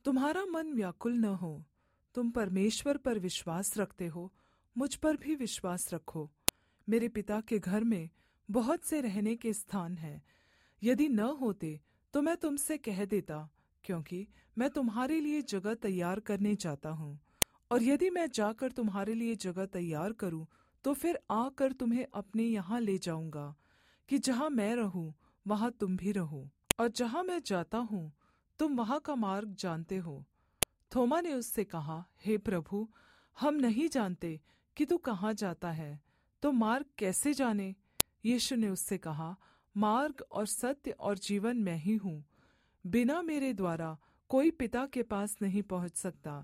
तुम्हारा मन व्याकुल न हो। तुम परमेश्वर पर विश्वास रखते हो, मुझ पर भी विश्वास रखो। मेरे पिता के घर में बहुत से रहने के स्थान हैं। यदि न होते तो मैं तुमसे कह देता, क्योंकि मैं तुम्हारे लिए जगह तैयार करने जाता हूँ। और यदि मैं जाकर तुम्हारे लिए जगह तैयार करूँ, तो फिर आकर तुम्हें अपने यहाँ ले जाऊँगा, कि जहाँ मैं रहूँ वहाँ तुम भी रहो। और जहाँ मैं जाता हूँ तुम वहाँ का मार्ग जानते हो। थोमा ने उससे कहा, हे प्रभु, हम नहीं जानते कि तू कहाँ जाता है, तो मार्ग कैसे जाने? यीशु ने उससे कहा, मार्ग और सत्य और जीवन मैं ही हूँ। बिना मेरे द्वारा कोई पिता के पास नहीं पहुँच सकता।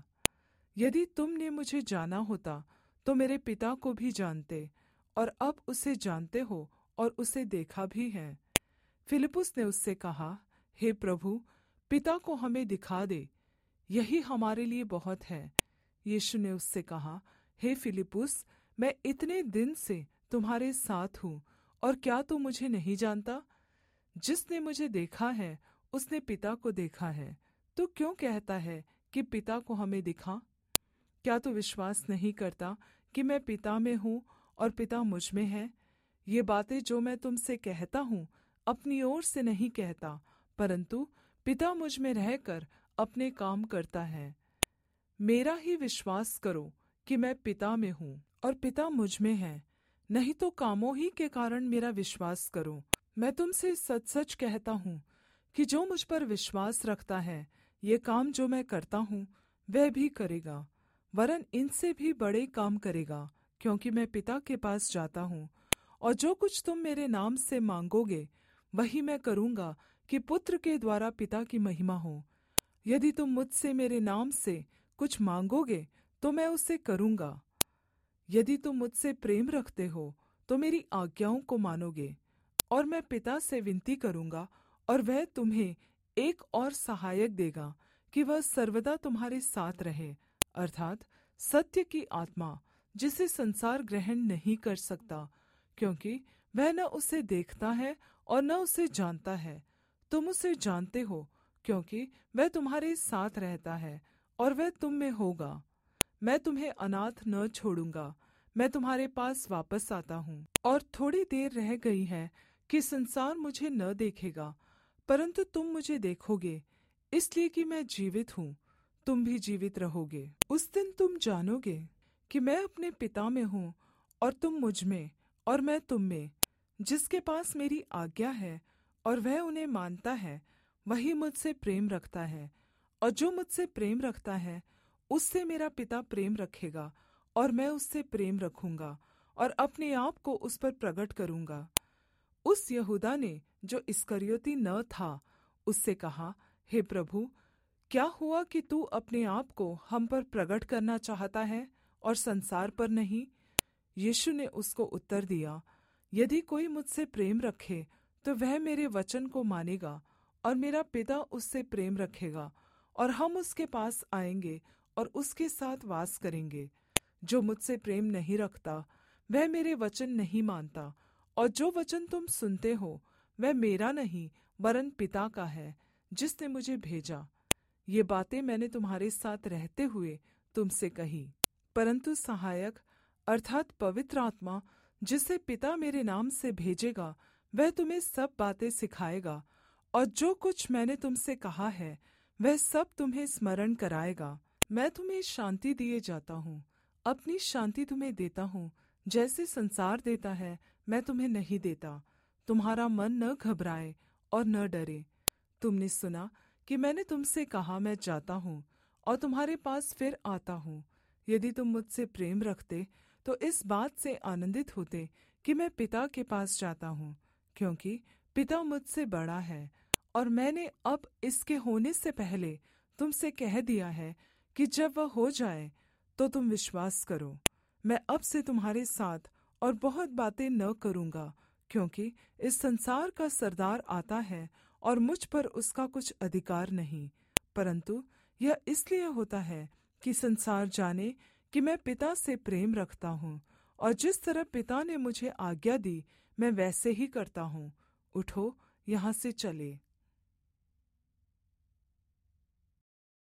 यदि तुमने मुझे जाना होता तो मेरे पिता को भी जानते, और अब उसे जानते हो और उसे देखा भी है। फिलिप्पुस ने उससे कहा, हे प्रभु, पिता को हमें दिखा दे, यही हमारे लिए बहुत है। यीशु ने उससे कहा, हे फिलिप्पुस, मैं इतने दिन से तुम्हारे साथ हूँ, और क्या तू मुझे नहीं जानता? जिसने मुझे देखा है उसने पिता को देखा है। तू क्यों कहता है कि पिता को हमें दिखा? क्या तू विश्वास नहीं करता कि मैं पिता में हूँ और पिता मुझ में है? ये बातें जो मैं तुमसे कहता हूँ अपनी ओर से नहीं कहता, परंतु पिता मुझ में रहकर अपने काम करता है। मेरा ही विश्वास करो कि मैं पिता में हूँ और पिता मुझ में है, नहीं तो कामों ही के कारण मेरा विश्वास करो। मैं तुमसे सच सच कहता हूँ कि जो मुझ पर विश्वास रखता है, ये काम जो मैं करता हूँ वह भी करेगा, वरन इनसे भी बड़े काम करेगा, क्योंकि मैं पिता के पास जाता हूँ। और जो कुछ तुम मेरे नाम से मांगोगे वही मैं करूँगा, कि पुत्र के द्वारा पिता की महिमा हो। यदि तुम मुझसे मेरे नाम से कुछ मांगोगे तो मैं उसे करूँगा। यदि तुम मुझसे प्रेम रखते हो तो मेरी आज्ञाओं को मानोगे। और मैं पिता से विनती करूँगा, और वह तुम्हें एक और सहायक देगा, कि वह सर्वदा तुम्हारे साथ रहे, अर्थात् सत्य की आत्मा, जिसे संसार ग्रहण नहीं कर सकता, क्योंकि वह न उसे देखता है और न उसे जानता है। तुम उसे जानते हो, क्योंकि वह तुम्हारे साथ रहता है और वह तुम में होगा। मैं तुम्हें अनाथ न छोड़ूंगा, मैं तुम्हारे पास वापस आता हूँ। और थोड़ी देर रह गई है कि संसार मुझे न देखेगा, परंतु तुम मुझे देखोगे, इसलिए कि मैं जीवित हूँ, तुम भी जीवित रहोगे। उस दिन तुम जानोगे कि मैं अपने पिता में हूँ और तुम मुझ में और मैं तुम में। जिसके पास मेरी आज्ञा है और वह उन्हें मानता है, वही मुझसे प्रेम रखता है। और जो मुझसे प्रेम रखता है उससे मेरा पिता प्रेम रखेगा, और मैं उससे प्रेम रखूँगा और अपने आप को उस पर प्रगट करूँगा। उस यहूदा ने, जो इस्करियोती न था, उससे कहा, हे प्रभु, क्या हुआ कि तू अपने आप को हम पर प्रगट करना चाहता है और संसार पर नहीं? यीशु ने उसको उत्तर दिया, यदि कोई मुझसे प्रेम रखे तो वह मेरे वचन को मानेगा, और मेरा पिता उससे प्रेम रखेगा, और हम उसके पास आएंगे और उसके साथ वास करेंगे। जो मुझसे प्रेम नहीं रखता वह मेरे वचन नहीं मानता, और जो वचन तुम सुनते हो वह मेरा नहीं वरन पिता का है, जिसने मुझे भेजा। ये बातें मैंने तुम्हारे साथ रहते हुए तुमसे कही। परंतु सहायक अर्थात पवित्र आत्मा, जिसे पिता मेरे नाम से भेजेगा, वह तुम्हें सब बातें सिखाएगा, और जो कुछ मैंने तुमसे कहा है वह सब तुम्हें स्मरण कराएगा। मैं तुम्हें शान्ति दिए जाता हूँ, अपनी शान्ति तुम्हें देता हूँ। जैसे संसार देता है मैं तुम्हें नहीं देता। तुम्हारा मन न घबराए और न डरे। तुमने सुना कि मैंने तुमसे कहा, मैं जाता हूँ और तुम्हारे पास फिर आता हूँ। यदि तुम मुझसे प्रेम रखते तो इस बात से आनन्दित होते कि मैं पिता के पास जाता हूँ, क्योंकि पिता मुझसे बड़ा है। और मैंने अब इसके होने से पहले तुमसे कह दिया है कि जब वह हो जाए तो तुम विश्वास करो। मैं अब से तुम्हारे साथ और बहुत बातें न करूँगा, क्योंकि इस संसार का सरदार आता है और मुझ पर उसका कुछ अधिकार नहीं, परंतु यह इसलिए होता है कि संसार जाने कि मैं पिता से प्रेम रखता हूँ, और जिस तरह पिता ने मुझे आज्ञा दी मैं वैसे ही करता हूँ। उठो, यहाँ से चले।